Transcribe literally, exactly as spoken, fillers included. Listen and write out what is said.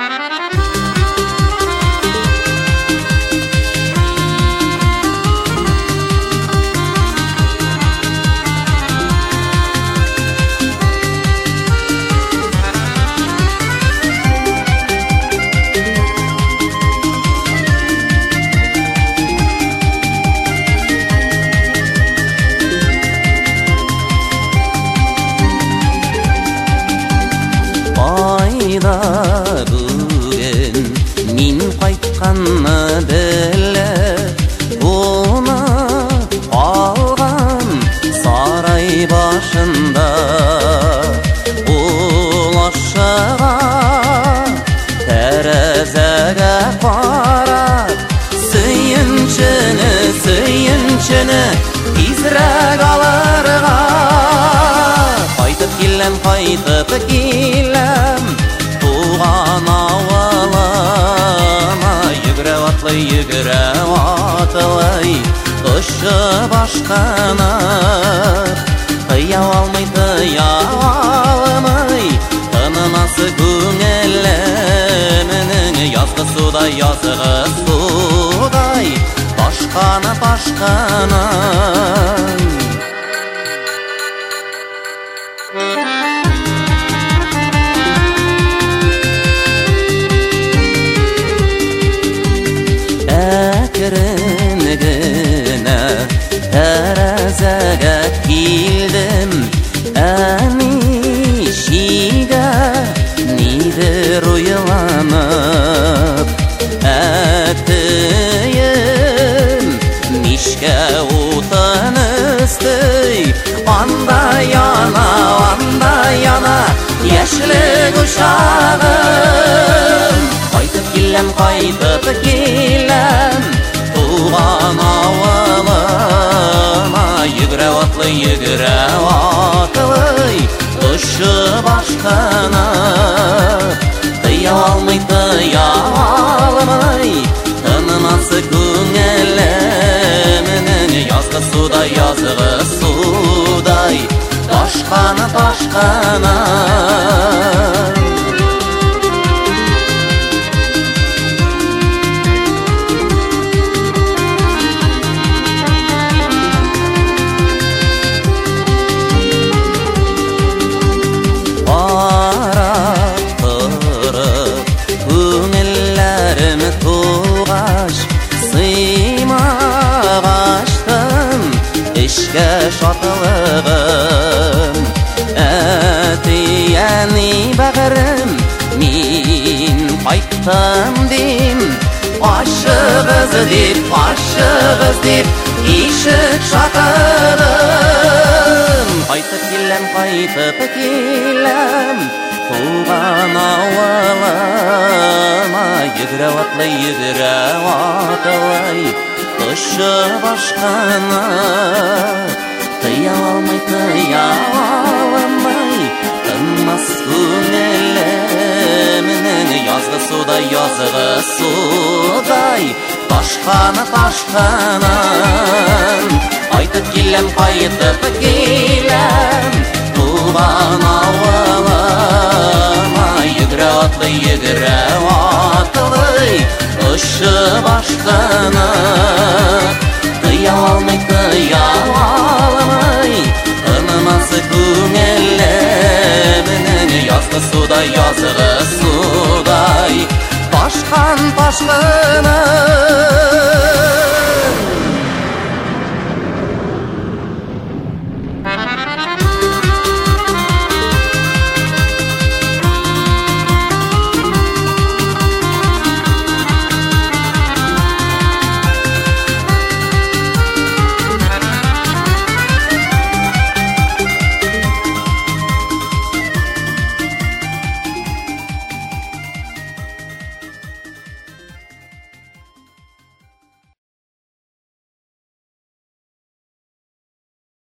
Бүгін мен қайтқанны білі, оны алған сарай башында ұлашыға тәрізіге қарап, сүйіншіні, сүйіншіні тезірек алырға. Қайтып келем, қайтып келем туған ауылыма, жүгіріп атлай, жүгіріп атлай ұшып ашқаны, тыя алмай, тыя алмай тынымасы көңілімнің, yazғы судай, yazғы судай башқаны, башқаны. Әкірінігіне тәрізіге келдім, әні шиге нидір ойланып, әтейім мешке отын үсті, анда яна, анда яна яшілік ұшағым. Қайтып келем, қайтып келем туған ауылыма, жүгіріп атлай, жүгіріп атлай ұшып ашқаны, тыя алмай, тыя алмай тынымасы көңілімнің, yazғы судай, yazғы судай башқаны, башқаны. Шатылығым әтияни бәғірім, мен қайттым дейм, ашығыз деп, ашығыз деп ешік шақырым. Қайтып келем, қайтып келем туған ауылыма, жүгіріп атлай, жүгіріп атлай ұшып ашқаны, тыя алмай, тыя алмай тынмас көңілімнің, yazғы судай, yazғы судай башқаны, башқаны. Қайтып келем, қайтып келем туған ауылыма, жүгіріп атлай, жүгіріп атлай ұшып ашқаны, тыя алмай, тыя алмай тынымасы көңілімнің, yazғы судай, yazғы судай башқан, башқаны.